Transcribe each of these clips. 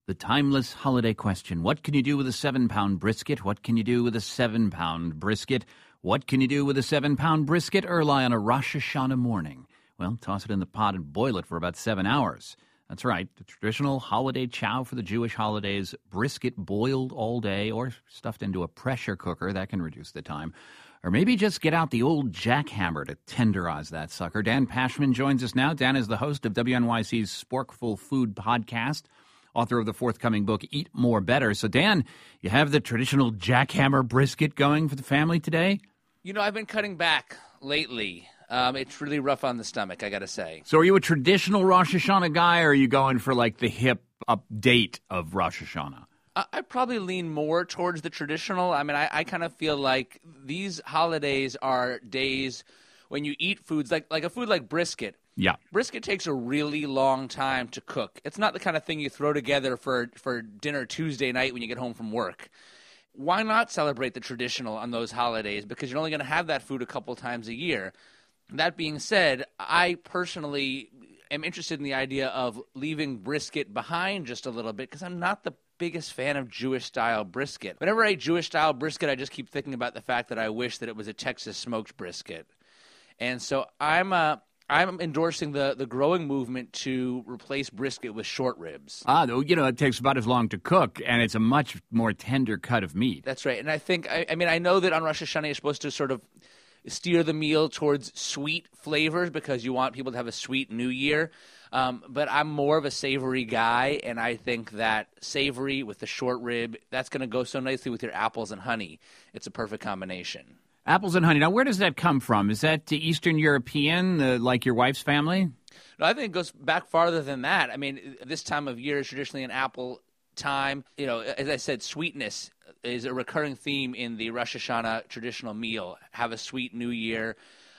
The timeless holiday question. What can you do with a 7-pound brisket? What can you do with a 7-pound brisket? What can you do with a 7-pound brisket early on a Rosh Hashanah morning? Well, toss it in the pot and boil it for about 7 hours. That's right, the traditional holiday chow for the Jewish holidays, brisket boiled all day or stuffed into a pressure cooker. That can reduce the time. Or maybe just get out the old jackhammer to tenderize that sucker. Dan Pashman joins us now. Dan is the host of WNYC's Sporkful Food podcast, author of the forthcoming book, Eat More Better. So, Dan, you have the traditional jackhammer brisket going for the family today? You know, I've been cutting back lately. It's really rough on the stomach, I got to say. So are you a traditional Rosh Hashanah guy, or are you going for, like, the hip update of Rosh Hashanah? I probably lean more towards the traditional. I mean, I kind of feel like these holidays are days when you eat foods, like a food like brisket. Yeah. Brisket takes a really long time to cook. It's not the kind of thing you throw together for dinner Tuesday night when you get home from work. Why not celebrate the traditional on those holidays? Because you're only going to have that food a couple times a year. That being said, I personally am interested in the idea of leaving brisket behind just a little bit because I'm not the biggest fan of Jewish-style brisket. Whenever I eat Jewish-style brisket, I just keep thinking about the fact that I wish that it was a Texas smoked brisket. And so I'm endorsing the growing movement to replace brisket with short ribs. It takes about as long to cook, and it's a much more tender cut of meat. That's right. And I think, I know that on Rosh Hashanah you're supposed to sort of steer the meal towards sweet flavors because you want people to have a sweet New Year. But I'm more of a savory guy, and I think that savory with the short rib, that's going to go so nicely with your apples and honey. It's a perfect combination. Apples and honey. Now, where does that come from? Is that Eastern European, like your wife's family? No, I think it goes back farther than that. I mean, this time of year is traditionally an apple time. You know, as I said, sweetness is a recurring theme in the Rosh Hashanah traditional meal. Have a sweet New Year.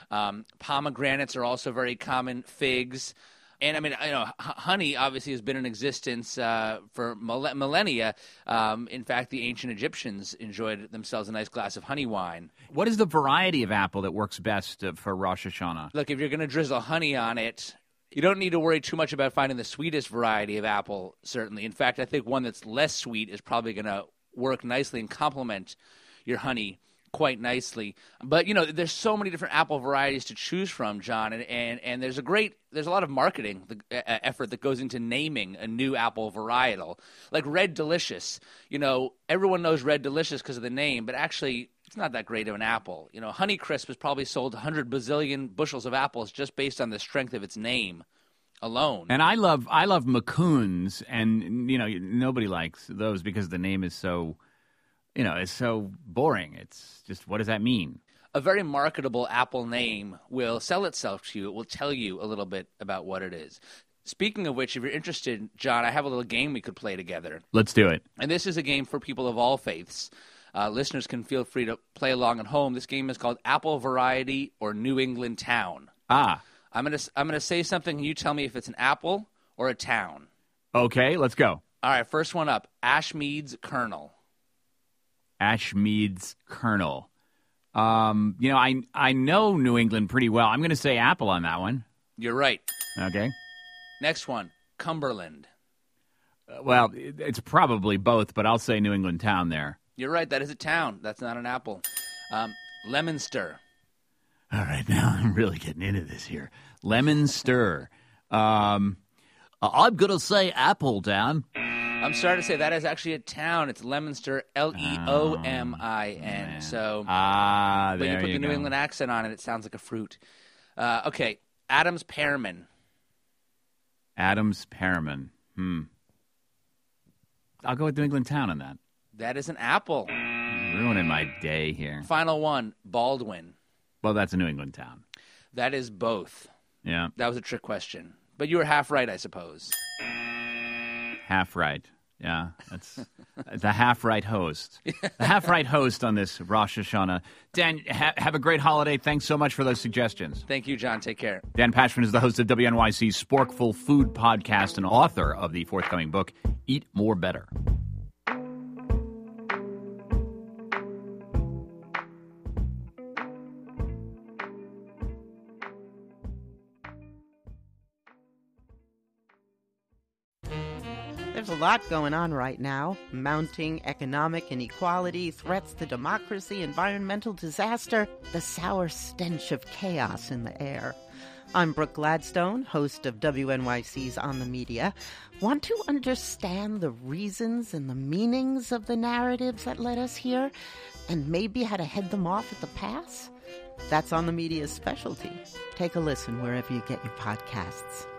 Pomegranates are also very common, figs. And, I mean, honey obviously has been in existence for millennia. In fact, the ancient Egyptians enjoyed themselves a nice glass of honey wine. What is the variety of apple that works best for Rosh Hashanah? Look, if you're going to drizzle honey on it, you don't need to worry too much about finding the sweetest variety of apple, certainly. In fact, I think one that's less sweet is probably going to work nicely and complement your honey quite nicely. But, there's so many different apple varieties to choose from, John, and there's a lot of marketing effort that goes into naming a new apple varietal. Like Red Delicious. Everyone knows Red Delicious because of the name, but actually it's not that great of an apple. Honeycrisp has probably sold 100 bazillion bushels of apples just based on the strength of its name alone. And I love Macoons, and nobody likes those because the name is so it's so boring. It's just, what does that mean? A very marketable apple name will sell itself to you. It will tell you a little bit about what it is. Speaking of which, if you're interested, John, I have a little game we could play together. Let's do it. And this is a game for people of all faiths. Listeners can feel free to play along at home. This game is called Apple Variety or New England Town. I'm gonna say something, and you tell me if it's an apple or a town. Okay, let's go. All right, first one up. Ashmead's Kernel. Ashmead's Kernel. I know New England pretty well. I'm going to say apple on that one. You're right. Okay. Next one. Cumberland. Well, it's probably both, but I'll say New England Town there. You're right. That is a town. That's not an apple. Lemonster. All right, now I'm really getting into this here. Lemonster. I'm going to say apple, Dan. I'm sorry to say that is actually a town. It's Leominster, Leomin. Man. So, there but you put the New go. England accent on it, it sounds like a fruit. Okay, Adams Pearman. Adams Pearman. I'll go with New England Town on that. That is an apple. Ruining my day here. Final one, Baldwin. Well, that's a New England town. That is both. Yeah. That was a trick question. But you were half right, I suppose. Half right. Yeah, that's the half-right host. The half-right host on this Rosh Hashanah. Dan, have a great holiday. Thanks so much for those suggestions. Thank you, John. Take care. Dan Pashman is the host of WNYC's Sporkful Food podcast and author of the forthcoming book, Eat More Better. There's a lot going on right now. Mounting economic inequality, threats to democracy, environmental disaster, the sour stench of chaos in the air. I'm Brooke Gladstone, host of WNYC's On the Media. Want to understand the reasons and the meanings of the narratives that led us here, and maybe how to head them off at the pass? That's On the Media's specialty. Take a listen wherever you get your podcasts.